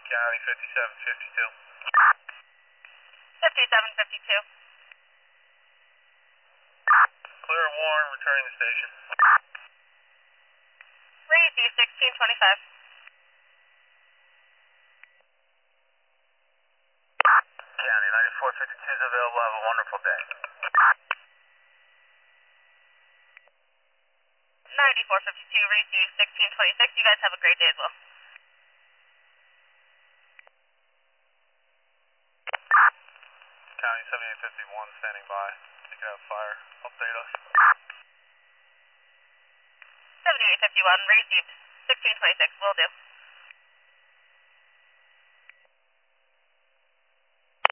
County 5752. 5752. Clear Warren, returning the station. Receive 1625. County 9452 is available. Have a wonderful day. 9452, receive 1626. You guys have a great day as well. County 7851 standing by. You can have fire. Update us. 7851, received 1626, will do.